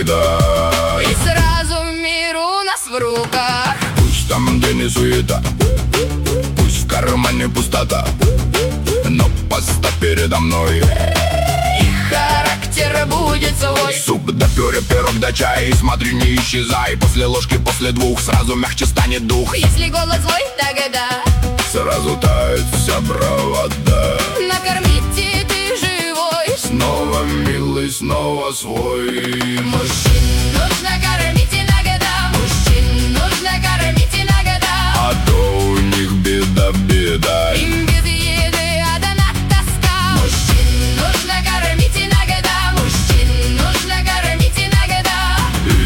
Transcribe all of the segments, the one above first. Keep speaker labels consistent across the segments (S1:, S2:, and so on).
S1: иногда.
S2: И сразу мир у нас в руках.
S1: Пусть там день и суета, пусть в кармане пустота, но поставь передо мной
S2: И характер будет свой.
S1: суп да пюре, пирог да чай. Смотри, не исчезай, после ложки, после двух сразу мягче станет дух.
S2: Если голод злой, тогда
S1: Сразу тает вся бравада.
S2: накормите, ты живой.
S1: Снова милый, снова свой.
S2: Мужчин нужно кормить иногда. Мужчин нужно кормить иногда.
S1: А то у них беда, беда.
S2: Им без еды одна тоска. Мужчин нужно кормить иногда. Мужчин нужно кормить иногда.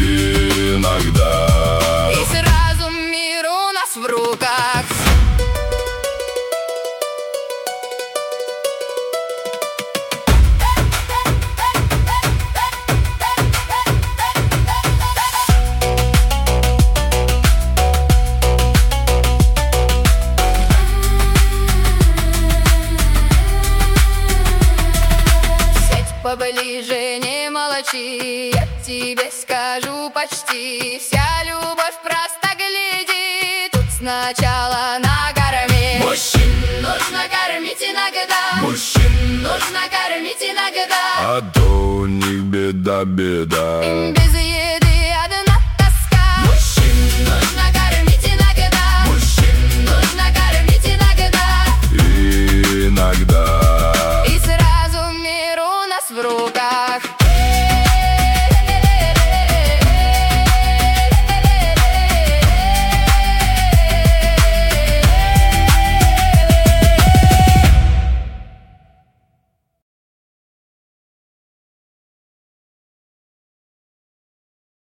S1: Иногда.
S2: И сразу мир у нас в руках. Поближе не молчи, я тебе скажу почти. Вся любовь просто гляди, тут сначала накорми. Мужчин нужно кормить иногда. Мужчин нужно кормить иногда.
S1: А то у них беда, беда.
S2: Им без еды одна тоска. Мужчин нужно кормить иногда. Мужчин нужно кормить иногда.
S1: Иногда.
S2: И сразу мир у нас в руках.